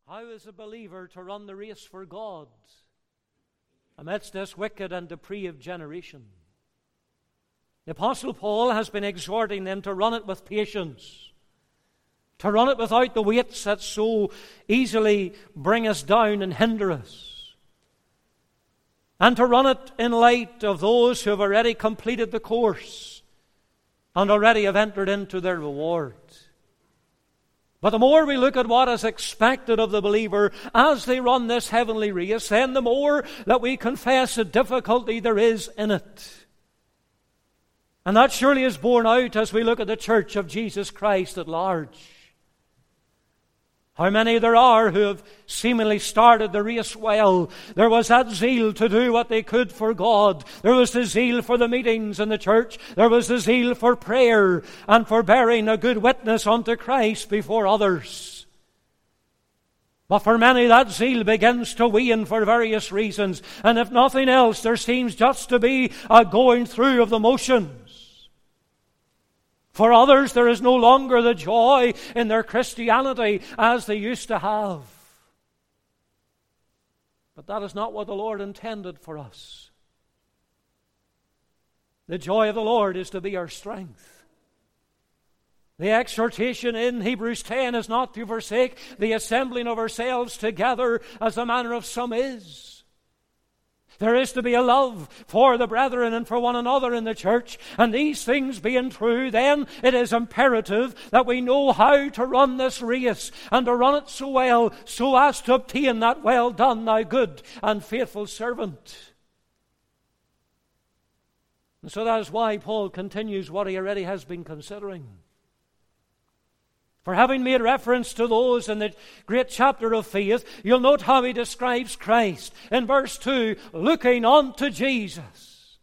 How is a believer to run the race for God amidst this wicked and depraved generation? The Apostle Paul has been exhorting them to run it with patience, to run it without the weights that so easily bring us down and hinder us, and to run it in light of those who have already completed the course and already have entered into their reward. But the more we look at what is expected of the believer as they run this heavenly race, then the more that we confess the difficulty there is in it. And that surely is borne out as we look at the church of Jesus Christ at large. How many there are who have seemingly started the race well. There was that zeal to do what they could for God. There was the zeal for the meetings in the church. There was the zeal for prayer and for bearing a good witness unto Christ before others. But for many that zeal begins to wane for various reasons. And if nothing else, there seems just to be a going through of the motions. For others, there is no longer the joy in their Christianity as they used to have. But that is not what the Lord intended for us. The joy of the Lord is to be our strength. The exhortation in Hebrews 10 is not to forsake the assembling of ourselves together as the manner of some is. There is to be a love for the brethren and for one another in the church. And these things being true, then it is imperative that we know how to run this race and to run it so well so as to obtain that well done, thou good and faithful servant. And so that is why Paul continues what he already has been considering. For having made reference to those in the great chapter of faith, you'll note how he describes Christ. In verse 2, looking unto Jesus.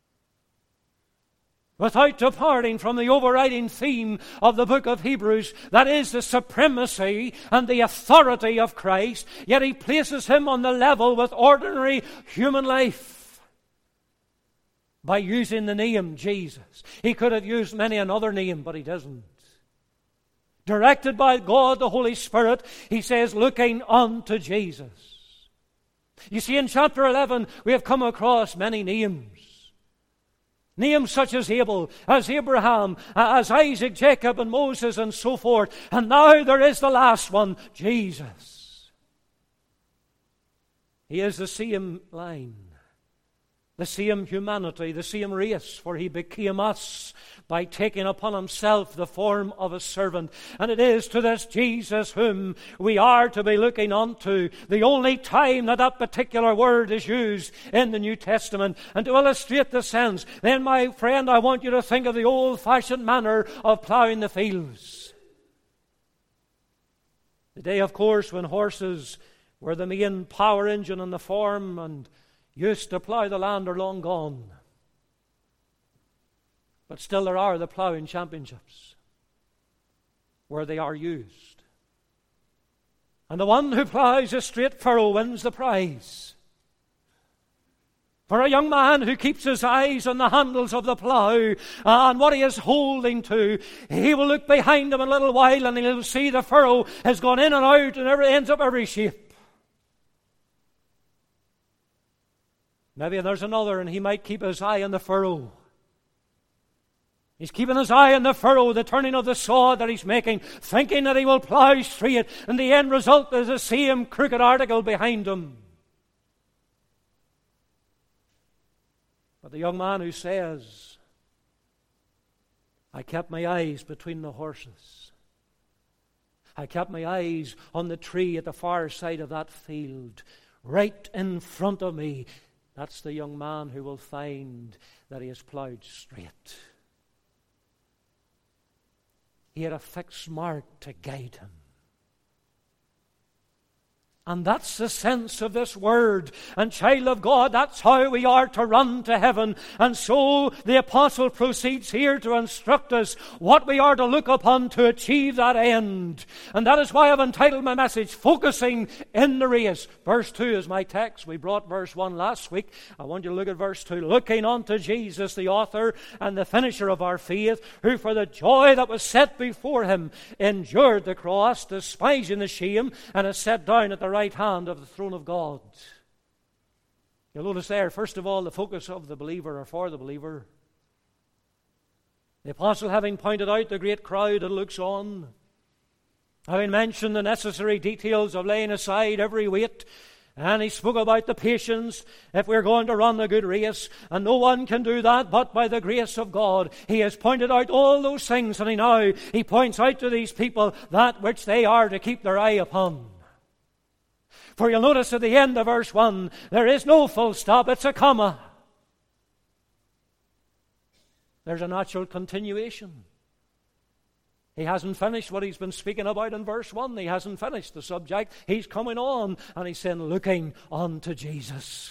Without departing from the overriding theme of the book of Hebrews, that is the supremacy and the authority of Christ, yet he places him on the level with ordinary human life by using the name Jesus. He could have used many another name, but he doesn't. Directed by God the Holy Spirit, he says, looking unto Jesus. You see, in chapter 11, we have come across many names. Names such as Abel, as Abraham, as Isaac, Jacob, and Moses, and so forth. And now there is the last one, Jesus. He is the same line, the same humanity, the same race, for he became us by taking upon himself the form of a servant. And it is to this Jesus whom we are to be looking unto. The only time that that particular word is used in the New Testament. And to illustrate the sense, then my friend, I want you to think of the old-fashioned manner of ploughing the fields. The day, of course, when horses were the main power engine on the farm and used to plough the land are long gone. But still there are the ploughing championships where they are used. And the one who ploughs a straight furrow wins the prize. For a young man who keeps his eyes on the handles of the plough and what he is holding to, he will look behind him in a little while and he'll see the furrow has gone in and out and ends up every shape. Maybe there's another and he might keep his eye on the furrow. He's keeping his eye on the furrow, the turning of the saw that he's making, thinking that he will plough straight, and the end result is the same crooked article behind him. But the young man who says, I kept my eyes between the horses. I kept my eyes on the tree at the far side of that field, right in front of me. That's the young man who will find that he has ploughed straight. He had a fixed mark to guide him. And that's the sense of this word. And child of God, that's how we are to run to heaven. And so the apostle proceeds here to instruct us what we are to look upon to achieve that end. And that is why I've entitled my message, Focusing in the Race. Verse 2 is my text. We brought verse 1 last week. I want you to look at verse 2. Looking unto Jesus, the author and the finisher of our faith, who for the joy that was set before him endured the cross, despising the shame, and is set down at the right hand of the throne of God. You'll notice there, first of all, the focus of the believer or for the believer. The apostle, having pointed out the great crowd that looks on, having mentioned the necessary details of laying aside every weight, and he spoke about the patience if we're going to run a good race, and no one can do that but by the grace of God. He has pointed out all those things, and now he points out to these people that which they are to keep their eye upon. For you'll notice at the end of verse 1, there is no full stop, it's a comma. There's a natural continuation. He hasn't finished what he's been speaking about in verse 1. He hasn't finished the subject. He's coming on, and he's saying, looking unto Jesus.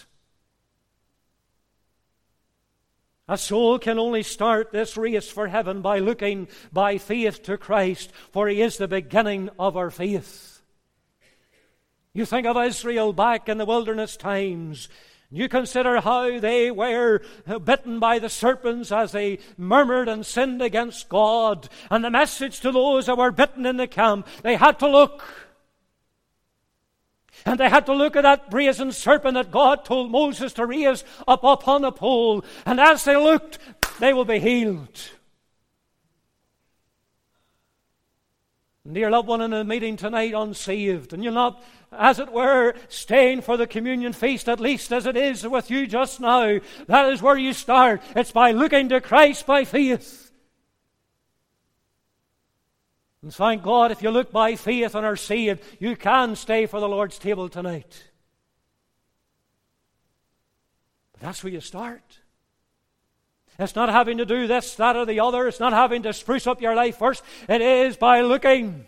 A soul can only start this race for heaven by looking by faith to Christ, for he is the beginning of our faith. You think of Israel back in the wilderness times. You consider how they were bitten by the serpents as they murmured and sinned against God. And the message to those that were bitten in the camp, they had to look. And they had to look at that brazen serpent that God told Moses to raise up upon a pole. And as they looked, they will be healed. Dear loved one in the meeting tonight, unsaved, and you're not, as it were, staying for the communion feast, at least as it is with you just now. That is where you start. It's by looking to Christ by faith. And thank God, if you look by faith and are saved, you can stay for the Lord's table tonight. But that's where you start. It's not having to do this, that, or the other. It's not having to spruce up your life first. It is by looking.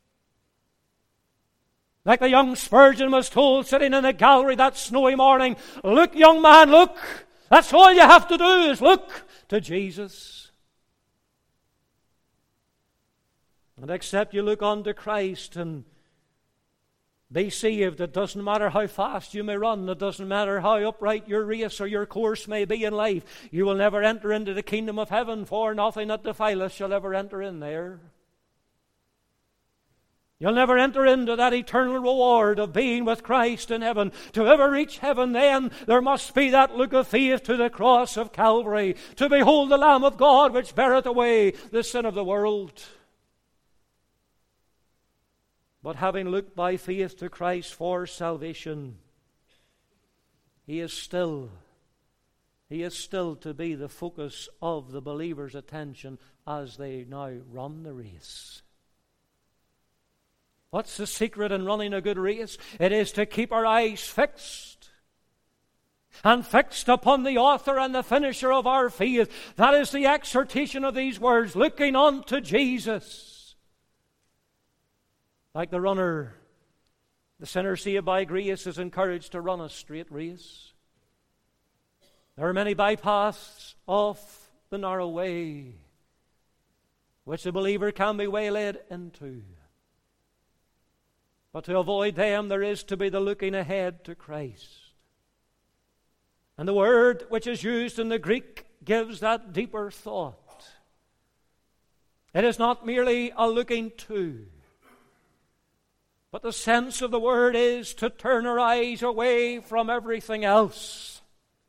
Like the young Spurgeon was told sitting in the gallery that snowy morning, look, young man, look. That's all you have to do is look to Jesus. And except you look unto Christ and be saved, it doesn't matter how fast you may run. It doesn't matter how upright your race or your course may be in life. You will never enter into the kingdom of heaven, for nothing that defileth shall ever enter in there. You'll never enter into that eternal reward of being with Christ in heaven. To ever reach heaven, then, there must be that look of faith to the cross of Calvary, to behold the Lamb of God which beareth away the sin of the world. But having looked by faith to Christ for salvation, He is still to be the focus of the believer's attention as they now run the race. What's the secret in running a good race? It is to keep our eyes fixed. And fixed upon the author and the finisher of our faith. That is the exhortation of these words, looking unto Jesus. Like the runner, the sinner saved by grace is encouraged to run a straight race. There are many bypaths off the narrow way which the believer can be waylaid into. But to avoid them, there is to be the looking ahead to Christ. And the word which is used in the Greek gives that deeper thought. It is not merely a looking to, but the sense of the word is to turn our eyes away from everything else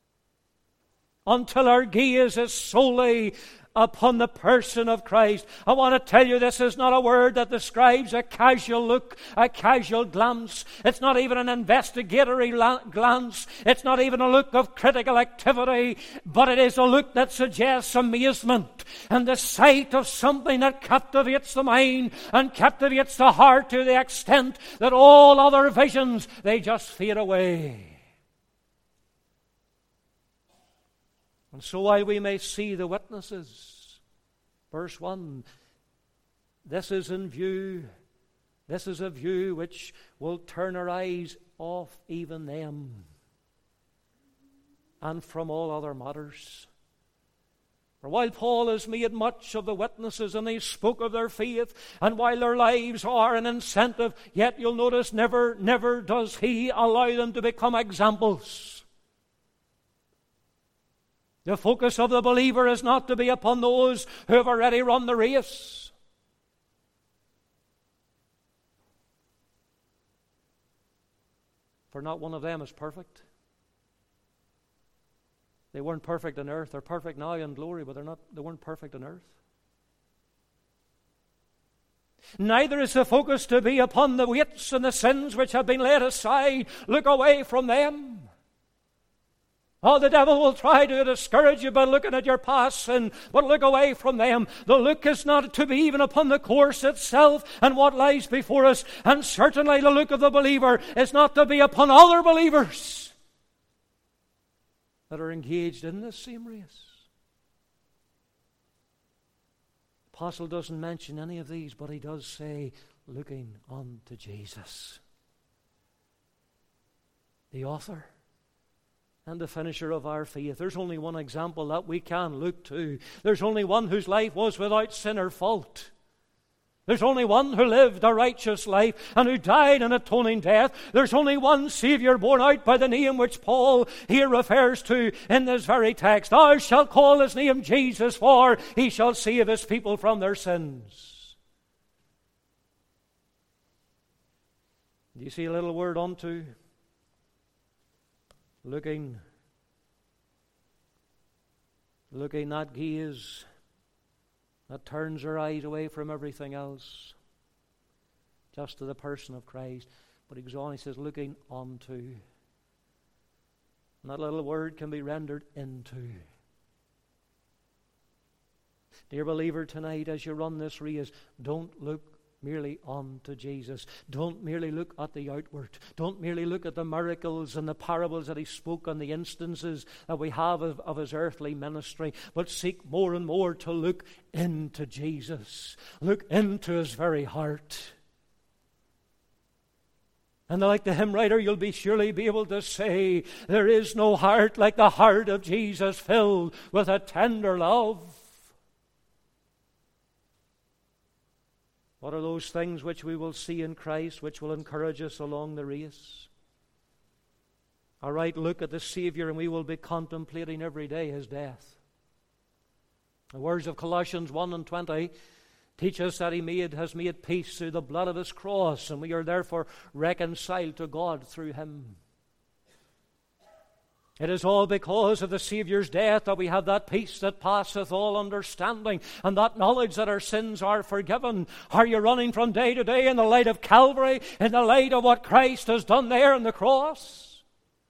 until our gaze is solely upon the person of Christ. I want to tell you, this is not a word that describes a casual look, a casual glance. It's not even an investigatory glance. It's not even a look of critical activity, but it is a look that suggests amazement and the sight of something that captivates the mind and captivates the heart to the extent that all other visions, they just fade away. And so while we may see the witnesses, verse 1, this is in view This is a view which will turn our eyes off even them and from all other matters. For while Paul has made much of the witnesses and he spoke of their faith, and while their lives are an incentive, yet you'll notice never does he allow them to become examples. The focus of the believer is not to be upon those who have already run the race. For not one of them is perfect. They weren't perfect on earth. They're perfect now in glory, but they weren't perfect on earth. Neither is the focus to be upon the weights and the sins which have been laid aside. Look away from them. Oh, the devil will try to discourage you by looking at your past sin, but look away from them. The look is not to be even upon the course itself and what lies before us. And certainly the look of the believer is not to be upon other believers that are engaged in this same race. The apostle doesn't mention any of these, but he does say, looking unto Jesus, the author and the finisher of our faith. There's only one example that we can look to. There's only one whose life was without sin or fault. There's only one who lived a righteous life and who died an atoning death. There's only one Savior born out by the name which Paul here refers to in this very text. Thou shalt call his name Jesus, for he shall save his people from their sins. Do you see a little word unto? Looking, that gaze that turns our eyes away from everything else, just to the person of Christ. But he goes on, he says, looking unto. And that little word can be rendered into. Dear believer, tonight as you run this race, don't look merely unto Jesus. Don't merely look at the outward. Don't merely look at the miracles and the parables that he spoke and the instances that we have of his earthly ministry, but seek more and more to look into Jesus. Look into his very heart. And like the hymn writer, you'll surely be able to say, there is no heart like the heart of Jesus, filled with a tender love. What are those things which we will see in Christ which will encourage us along the race? A right look at the Savior, and we will be contemplating every day his death. The words of Colossians 1:20 teach us that he has made peace through the blood of his cross, and we are therefore reconciled to God through him. It is all because of the Savior's death that we have that peace that passeth all understanding, and that knowledge that our sins are forgiven. Are you running from day to day in the light of Calvary, in the light of what Christ has done there on the cross?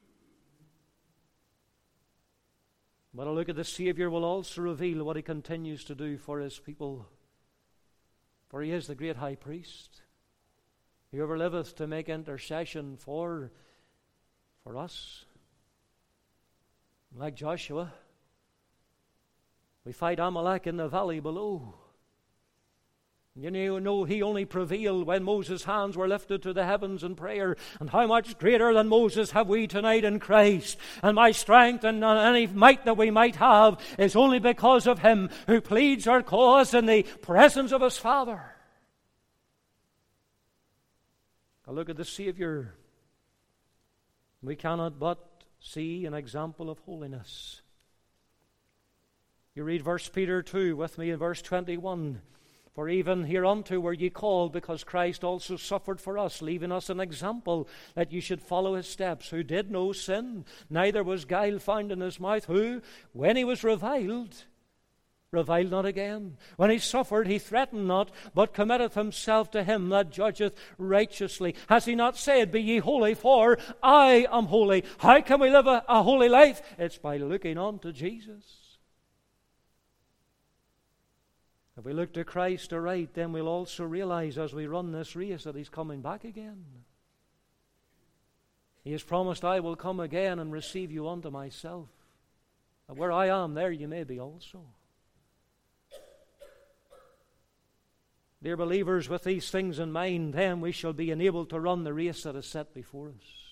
But a look at the Savior will also reveal what he continues to do for his people. For he is the great high priest, who ever liveth to make intercession for us. Like Joshua, we fight Amalek in the valley below. You know, he only prevailed when Moses' hands were lifted to the heavens in prayer. And how much greater than Moses have we tonight in Christ? And my strength and any might that we might have is only because of him who pleads our cause in the presence of his Father. A look at the Savior. We cannot but see an example of holiness. You read 1 Peter 2 with me in verse 21. For even hereunto were ye called, because Christ also suffered for us, leaving us an example that ye should follow his steps, who did no sin, neither was guile found in his mouth, who, when he was reviled not again. When he suffered, he threatened not, but committeth himself to him that judgeth righteously. Has he not said, be ye holy, for I am holy? How can we live a holy life? It's by looking on to Jesus. If we look to Christ aright, then we'll also realize as we run this race that he's coming back again. He has promised, I will come again and receive you unto myself. And where I am, there you may be also. Dear believers, with these things in mind, then we shall be enabled to run the race that is set before us.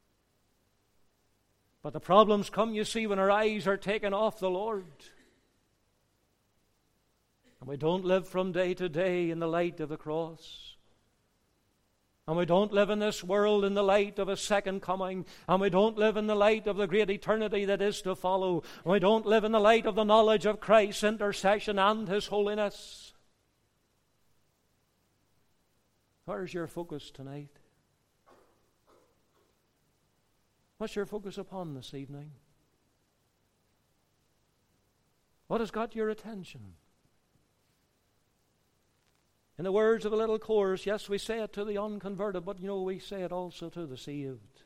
But the problems come, you see, when our eyes are taken off the Lord. And we don't live from day to day in the light of the cross. And we don't live in this world in the light of a second coming. And we don't live in the light of the great eternity that is to follow. And we don't live in the light of the knowledge of Christ's intercession and His holiness. Where's your focus tonight? What's your focus upon this evening? What has got your attention? In the words of a little chorus, yes, we say it to the unconverted, but we say it also to the saved.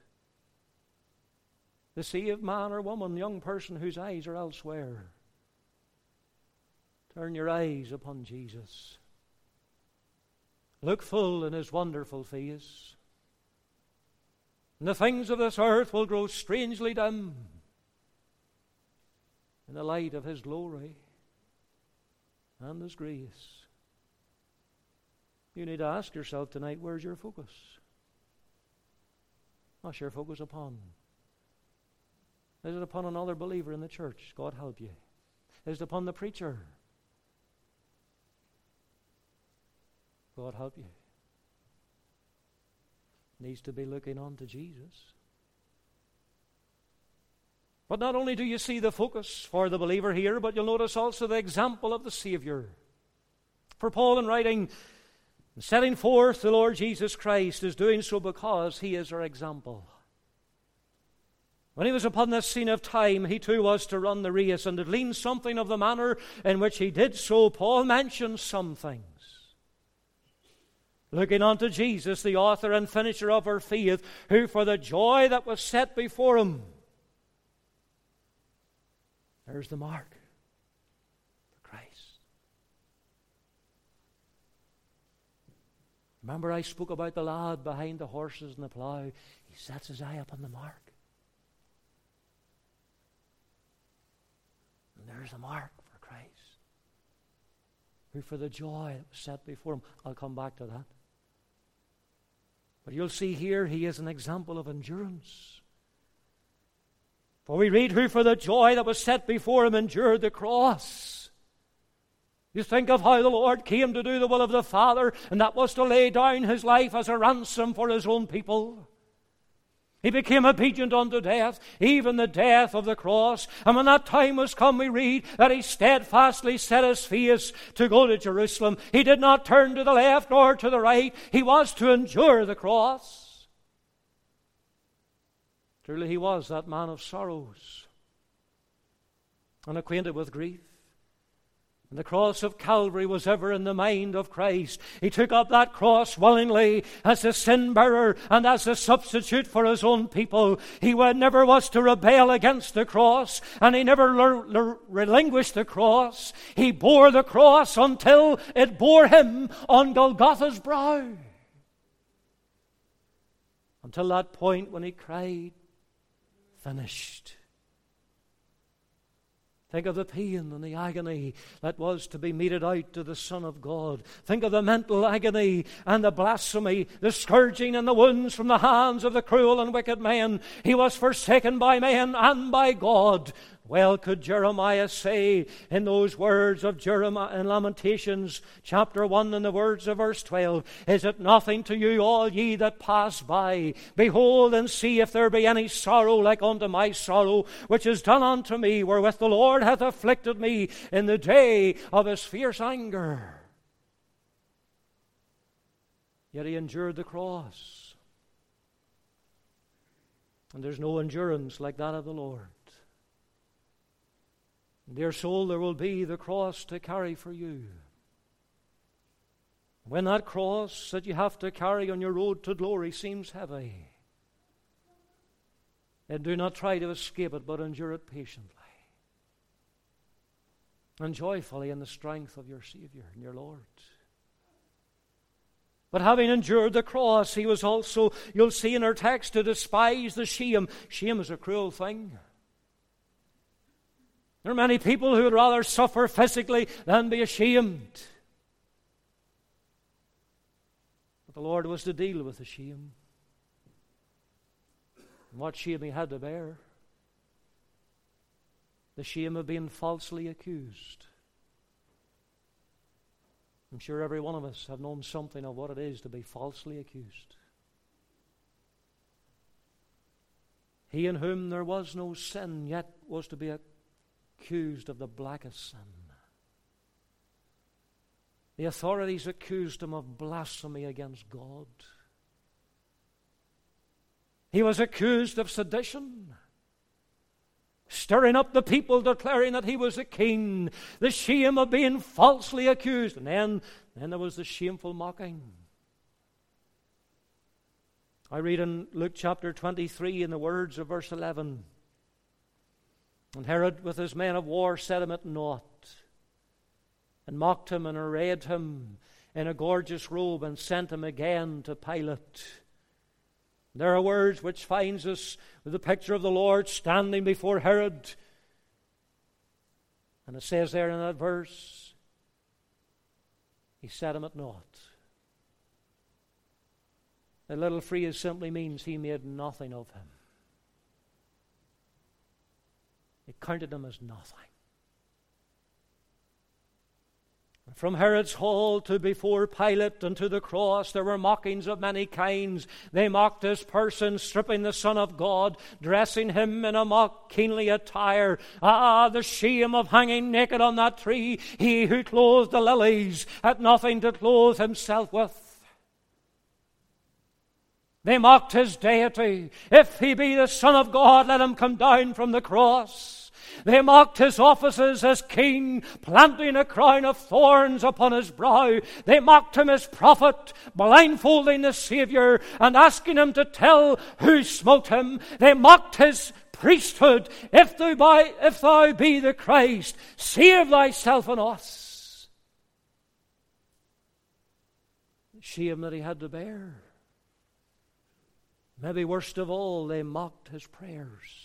The saved man or woman, young person whose eyes are elsewhere. Turn your eyes upon Jesus. Look full in His wonderful face. And the things of this earth will grow strangely dim in the light of His glory and His grace. You need to ask yourself tonight, where's your focus? What's your focus upon? Is it upon another believer in the church? God help you. Is it upon the preacher? God help you. Needs to be looking on to Jesus. But not only do you see the focus for the believer here, but you'll notice also the example of the Savior. For Paul, in writing, setting forth the Lord Jesus Christ, is doing so because He is our example. When He was upon this scene of time, He too was to run the race, and to glean something of the manner in which He did so, Paul mentions some things. Looking unto Jesus, the author and finisher of our faith, who for the joy that was set before Him, there's the mark for Christ. Remember I spoke about the lad behind the horses and the plough. He sets his eye upon the mark. And there's the mark for Christ, who for the joy that was set before Him. I'll come back to that. But you'll see here He is an example of endurance. For we read, who for the joy that was set before Him endured the cross. You think of how the Lord came to do the will of the Father, and that was to lay down His life as a ransom for His own people. He became obedient unto death, even the death of the cross. And when that time was come, we read that He steadfastly set His face to go to Jerusalem. He did not turn to the left nor to the right. He was to endure the cross. Truly He was that man of sorrows, unacquainted with grief. And the cross of Calvary was ever in the mind of Christ. He took up that cross willingly as the sin bearer and as a substitute for His own people. He never was to rebel against the cross, and He never relinquished the cross. He bore the cross until it bore Him on Golgotha's brow. Until that point when He cried, finished. Think of the pain and the agony that was to be meted out to the Son of God. Think of the mental agony and the blasphemy, the scourging and the wounds from the hands of the cruel and wicked men. He was forsaken by men and by God. Well could Jeremiah say in those words of Jeremiah in Lamentations chapter 1 and the words of verse 12, is it nothing to you, all ye that pass by? Behold and see if there be any sorrow like unto my sorrow, which is done unto me, wherewith the Lord hath afflicted me in the day of His fierce anger. Yet He endured the cross. And there's no endurance like that of the Lord. Dear soul, there will be the cross to carry for you. When that cross that you have to carry on your road to glory seems heavy, then do not try to escape it, but endure it patiently and joyfully in the strength of your Savior and your Lord. But having endured the cross, He was also, you'll see in our text, to despise the shame. Shame is a cruel thing. There are many people who would rather suffer physically than be ashamed. The Lord was to deal with the shame. And what shame he had to bear. The shame of being falsely accused. I'm sure every one of us have known something of what it is to be falsely accused. He in whom there was no sin, yet was to be accused of the blackest sin. The authorities accused him of blasphemy against God. He was accused of sedition, stirring up the people, declaring that he was a king. The shame of being falsely accused. And then there was the shameful mocking. I read in Luke chapter 23 in the words of verse 11. And Herod with his men of war set him at naught, and mocked him and arrayed him in a gorgeous robe, and sent him again to Pilate. There are words which finds us with the picture of the Lord standing before Herod. And it says there in that verse, he set him at naught. The little phrase simply means he made nothing of him. He counted him as nothing. From Herod's hall to before Pilate and to the cross, there were mockings of many kinds. They mocked his person, stripping the Son of God, dressing him in a mock kingly attire. Ah, the shame of hanging naked on that tree. He who clothed the lilies had nothing to clothe himself with. They mocked his deity. If he be the Son of God, let him come down from the cross. They mocked his offices as king, planting a crown of thorns upon his brow. They mocked him as prophet, blindfolding the Savior and asking him to tell who smote him. They mocked his priesthood. If thou be the Christ, save thyself and us. The shame that he had to bear. Maybe worst of all, they mocked his prayers.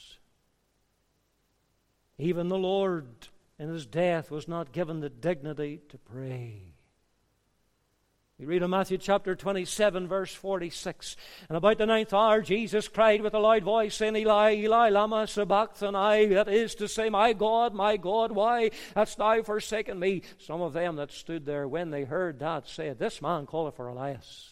Even the Lord in his death was not given the dignity to pray. We read in Matthew chapter 27, verse 46. And about the 9th hour, Jesus cried with a loud voice, saying, Eli, Eli, lama sabachthani. That is to say, my God, why hast thou forsaken me? Some of them that stood there, when they heard that, said, This man calleth for Elias.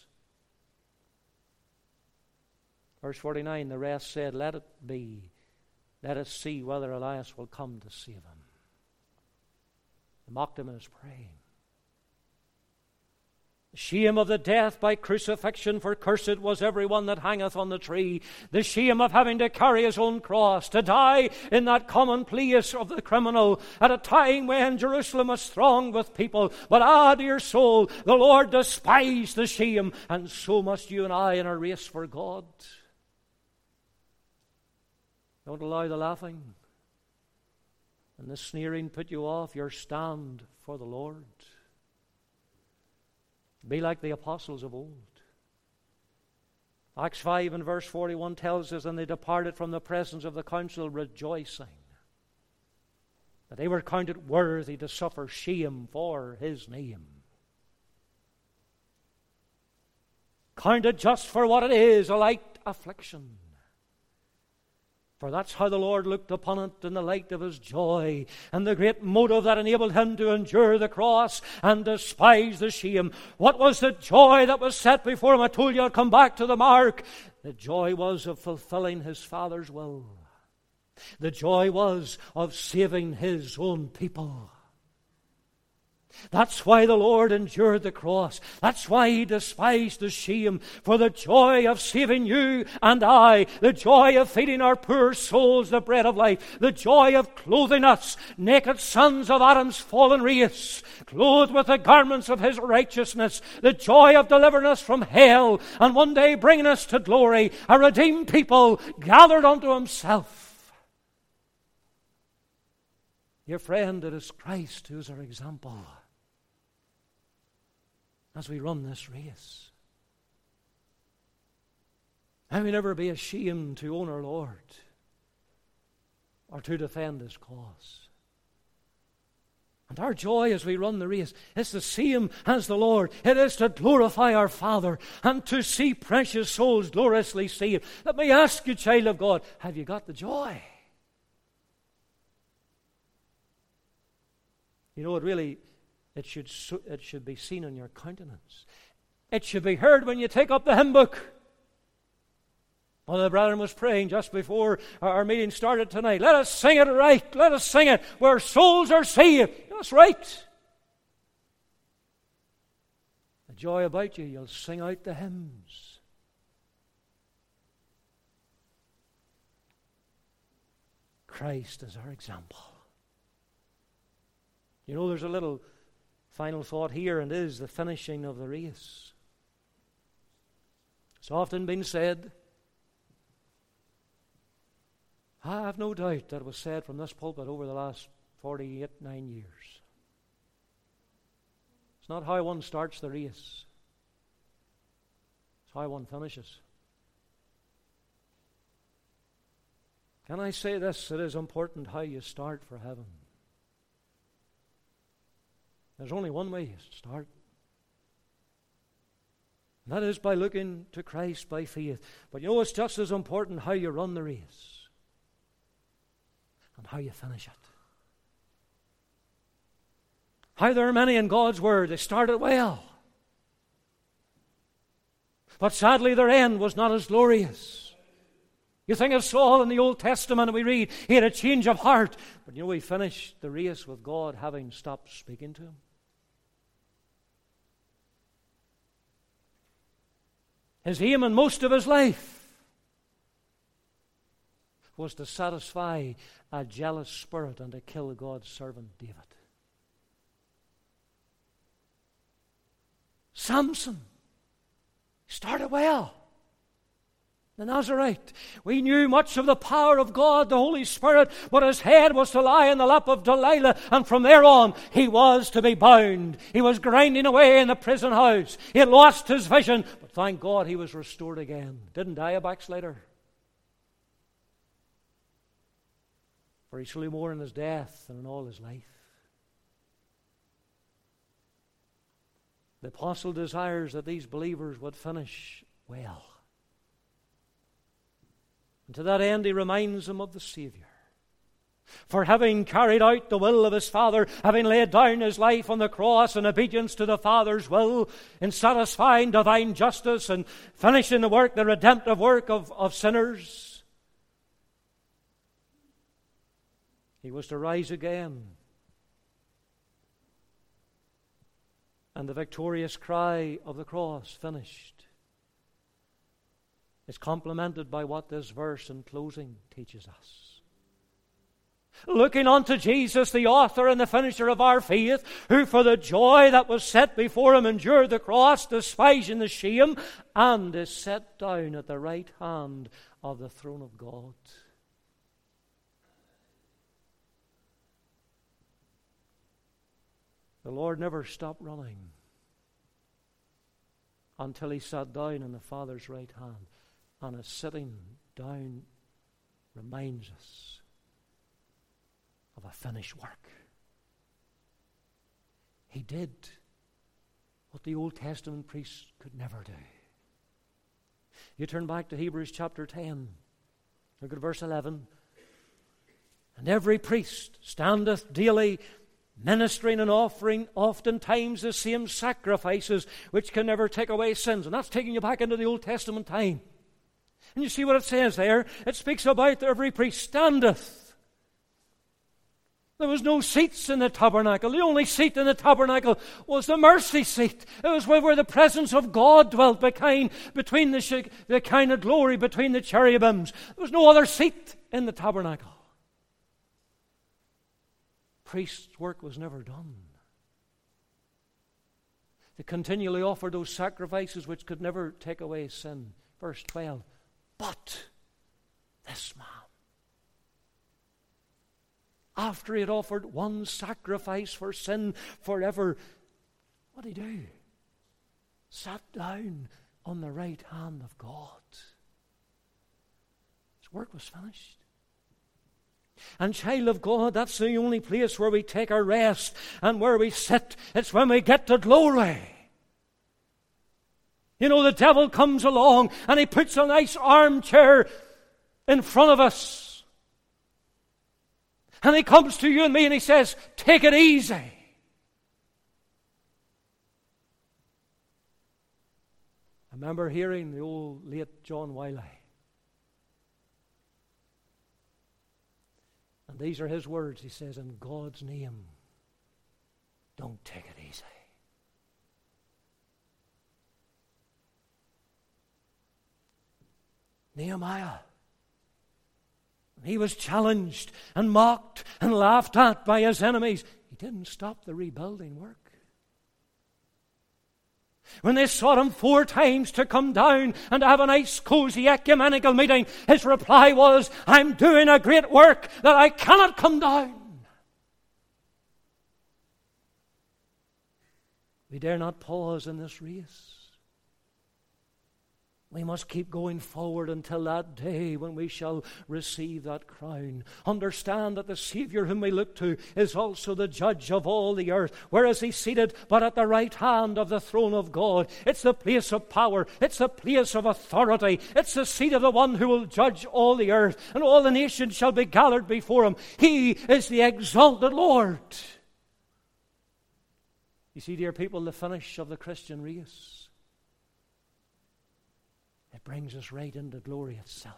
Verse 49, the rest said, Let it be. Let us see whether Elias will come to save him. They mocked him in his praying. The shame of the death by crucifixion, for cursed was every one that hangeth on the tree. The shame of having to carry his own cross, to die in that common place of the criminal, at a time when Jerusalem was thronged with people. But dear soul, the Lord despised the shame, and so must you and I in our race for God. Don't allow the laughing and the sneering put you off your stand for the Lord. Be like the apostles of old. Acts 5 and verse 41 tells us, And they departed from the presence of the council rejoicing, that they were counted worthy to suffer shame for his name. Counted just for what it is, a light affliction. For that's how the Lord looked upon it, in the light of his joy, and the great motive that enabled him to endure the cross and despise the shame. What was the joy that was set before him? I told you I'd come back to the mark. The joy was of fulfilling his Father's will. The joy was of saving his own people. That's why the Lord endured the cross. That's why he despised the shame. For the joy of saving you and I, the joy of feeding our poor souls the bread of life, the joy of clothing us, naked sons of Adam's fallen race, clothed with the garments of his righteousness, the joy of delivering us from hell, and one day bringing us to glory, a redeemed people gathered unto himself. Dear friend, it is Christ who is our example as we run this race. May we never be ashamed to own our Lord or to defend his cause. And our joy as we run the race is to see Him as the Lord. It is to glorify our Father and to see precious souls gloriously saved. Let me ask you, child of God, have you got the joy? You know, it should be seen in your countenance. It should be heard when you take up the hymn book. One of the brethren was praying just before our meeting started tonight. Let us sing it right. Let us sing it where souls are saved. That's right. The joy about you, you'll sing out the hymns. Christ is our example. You know, there's a little final thought here, and it is the finishing of the race. It's often been said, I have no doubt that it was said from this pulpit over the last 9 years. It's not how one starts the race. It's how one finishes. Can I say this? It is important how you start for heaven. There's only one way to start. And that is by looking to Christ by faith. But you know, it's just as important how you run the race and how you finish it. How there are many in God's Word, they started well, but sadly their end was not as glorious. You think of Saul in the Old Testament, and we read he had a change of heart, but you know, he finished the race with God having stopped speaking to him. His aim in most of his life was to satisfy a jealous spirit and to kill God's servant David. Samson started well. The Nazarite. We knew much of the power of God, the Holy Spirit, but his head was to lie in the lap of Delilah, and from there on he was to be bound. He was grinding away in the prison house. He had lost his vision, but thank God he was restored again. Didn't die a backslider. For he slew more in his death than in all his life. The apostle desires that these believers would finish well. And to that end, he reminds them of the Savior. For having carried out the will of his Father, having laid down his life on the cross in obedience to the Father's will, in satisfying divine justice and finishing the work, the redemptive work of sinners, he was to rise again. And the victorious cry of the cross, finished, is complemented by what this verse in closing teaches us. Looking unto Jesus, the author and the finisher of our faith, who for the joy that was set before him endured the cross, despising the shame, and is set down at the right hand of the throne of God. The Lord never stopped running until he sat down in the Father's right hand. And his sitting down reminds us of a finished work. He did what the Old Testament priests could never do. You turn back to Hebrews chapter 10. Look at verse 11. And every priest standeth daily ministering and offering oftentimes the same sacrifices which can never take away sins. And that's taking you back into the Old Testament time. And you see what it says there? It speaks about every priest standeth. There was no seats in the tabernacle. The only seat in the tabernacle was the mercy seat. It was where the presence of God dwelt between the kind of glory between the cherubims. There was no other seat in the tabernacle. Priest's work was never done. They continually offered those sacrifices which could never take away sin. Verse 12. But this man, after he had offered one sacrifice for sin forever, what did he do? Sat down on the right hand of God. His work was finished. And child of God, that's the only place where we take our rest and where we sit. It's when we get to glory. You know, the devil comes along and he puts a nice armchair in front of us. And he comes to you and me and he says, take it easy. I remember hearing the old late John Wiley. And these are his words. He says, in God's name, don't take it easy. Nehemiah, he was challenged and mocked and laughed at by his enemies. He didn't stop the rebuilding work. When they sought him 4 times to come down and have a nice, cozy ecumenical meeting, his reply was, I'm doing a great work that I cannot come down. We dare not pause in this race. We must keep going forward until that day when we shall receive that crown. Understand that the Savior whom we look to is also the judge of all the earth. Where is he seated? But at the right hand of the throne of God. It's the place of power. It's the place of authority. It's the seat of the one who will judge all the earth. And all the nations shall be gathered before him. He is the exalted Lord. You see, dear people, the finish of the Christian race, it brings us right into glory itself.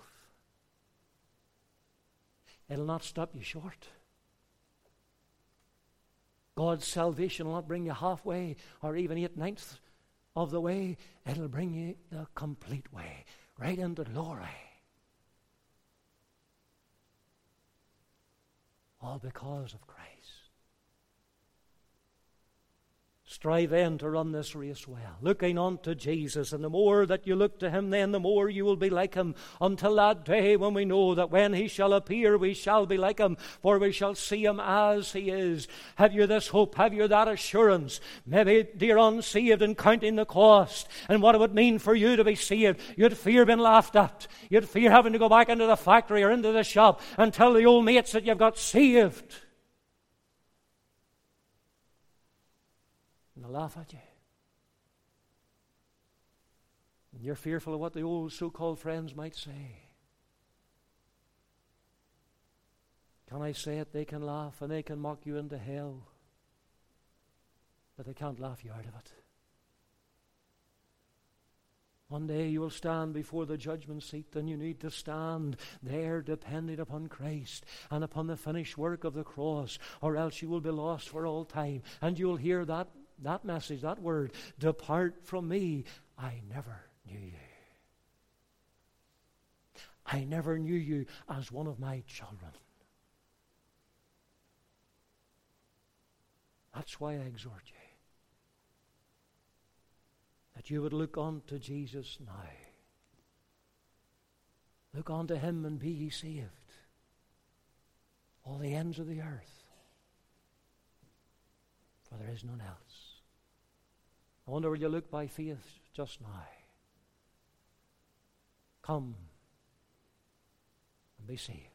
It'll not stop you short. God's salvation will not bring you halfway or even 8/9 of the way. It'll bring you the complete way, right into glory. All because of Christ. Strive then to run this race well, looking unto Jesus. And the more that you look to him, then the more you will be like him, until that day when we know that when he shall appear, we shall be like him, for we shall see him as he is. Have you this hope? Have you that assurance? Maybe, dear unsaved, and counting the cost and what it would mean for you to be saved, you'd fear being laughed at. You'd fear having to go back into the factory or into the shop and tell the old mates that you've got saved. And they'll laugh at you. And you're fearful of what the old so-called friends might say. Can I say it? They can laugh and they can mock you into hell. But they can't laugh you out of it. One day you will stand before the judgment seat, and you need to stand there depending upon Christ and upon the finished work of the cross, or else you will be lost for all time. And you'll hear that message, that word, depart from me, I never knew you. I never knew you as one of my children. That's why I exhort you, that you would look unto Jesus now. Look unto him and be ye saved, all the ends of the earth, for there is none else. I wonder, will you look by faith just now? Come and be saved.